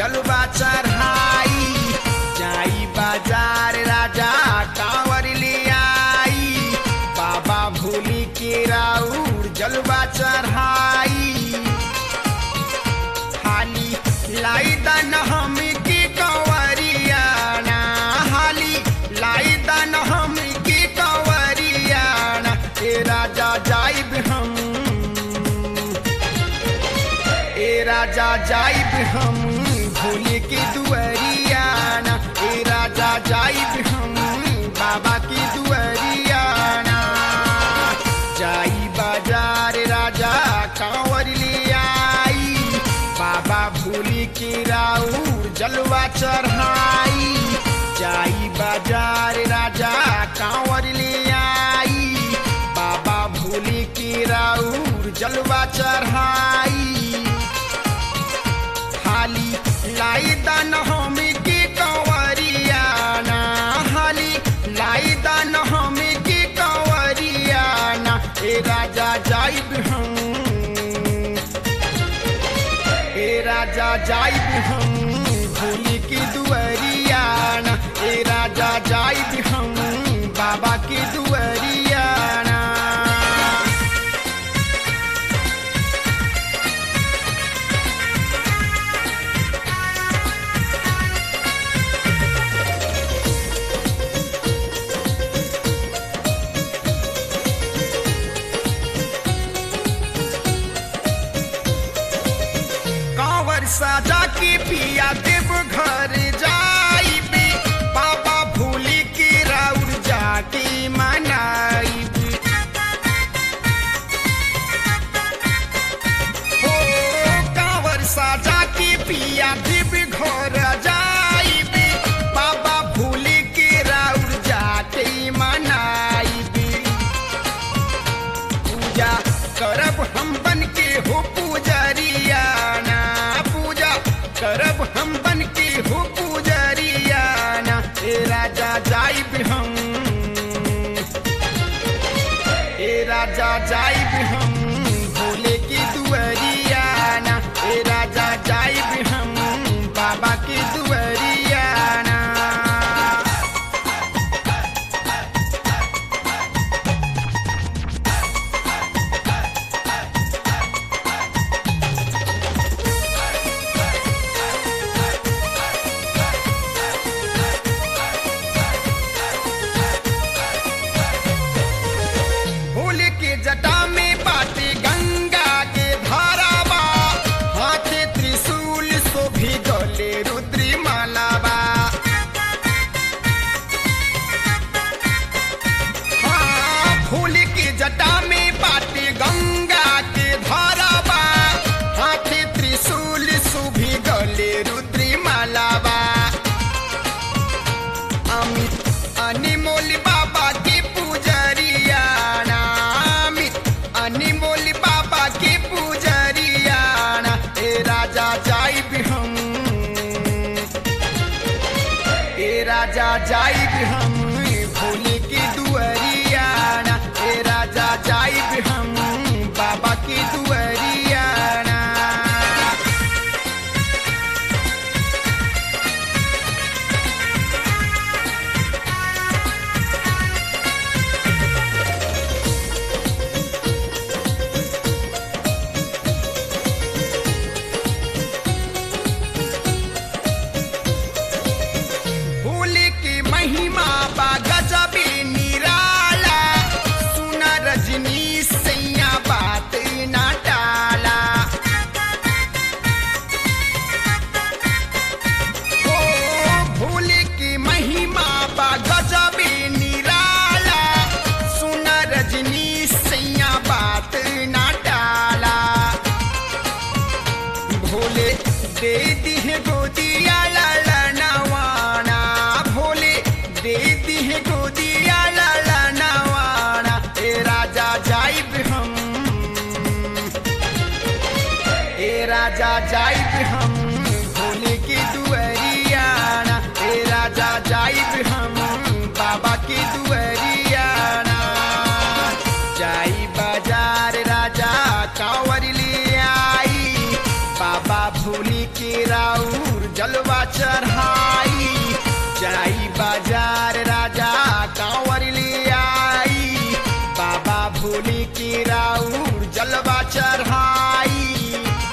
जलवा चढ़ाई। जाई बाजार राजा कांवर ले आई, बाबा भोले के राउर जलवा चढ़ाई। हाली लाई दान हम के कंवरिया ना, हाली लाई दान हम के कंवरिया ना। ए राजा जाइब हम, ए राजा जाइब हम भोले के दुआरिया ना। ए राजा जाइब हम बाबा की दुआरिया ना। जाई बाजार राजा कांवर ले आई, बाबा भोले के राउर जलवा चढ़ाई। जाई बाजार राजा कांवर ले आई, बाबा भोले के राउर जलवा चढ़ाई। हाली लाई दान हम के कंवरिया ना, हाली लाई दान हम के कंवरिया ना। ए राजा जाइब हम, ए राजा जाइब हम भोले की दुआरिया ना। ए राजा जाइब हम बाबा की दुआरिया ना। साजा के पिया देव घर जाइबी, बाबा भोले के राउर जाके मनाइबी। हो कांवर साजा के पिया देव घर जाइबी, बाबा भोले के राउर जाके मनाइबी। पूजा करब हम बन के हो पुजरिया ना, करब हम बन के हो पुजरिया ना। ए राजा जाइब हम, ए राजा जाइब हम भोले की दुआरिया ना। ए राजा जाइब हम बाबा की दुआरिया ना। जटा में बाटे गंगा के धारावा, हाथे त्रिशूल शोभी गले रुद्री मालावा। हाँ भोले के जटा में बाटे गंगा के धारावा, हाथे त्रिशूल शोभी गले रुद्री मालावा। अमित अनिमोल बाबा के पुजरिया ना, अनिमोल बाबा के पुजरिया ना। ए राजा जाइब हम, ए राजा जाइब हम भोले की दुआरिया ना। ए राजा जाइब हम बाबा की दुआरिया ना। महिमा बा गजबे निराला, सुना रजनी सैया बात ना टाला। ओ भोले की महिमा बा गजबे निराला, सुना रजनी सैया बात ना टाला। भोले दे दी है गोदिया लाला नवाना, भोले दे दी है गोदिया लाला नवाना। ए राजा जाइब हम, ए राजा जाइब हम भोले की दुआरिया ना। ए राजा जाइब हम बाबा की दुआरिया ना। जाई बाजार राजा कांवर ले आई, बाबा भोले के राउर जलवा चढ़ाई जाई बाजार राजा कांवर ले आई बाबा भोले के राउर जलवा चढ़ाई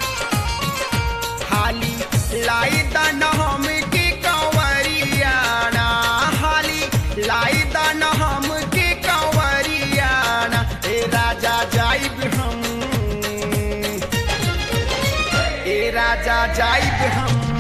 हाली लाई दान हम के कंवरियाना हाली लाई दान हम के कंवरियाना ए राजा जाइब हम ए राजा जाइब हम